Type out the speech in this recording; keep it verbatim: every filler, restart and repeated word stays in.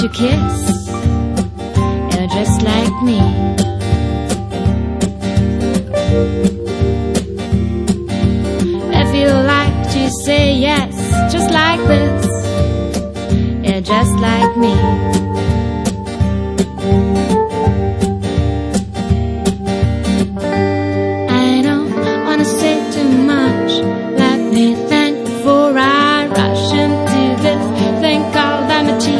to kiss, you're just like me. If you like to say yes, just like this, you're just like me.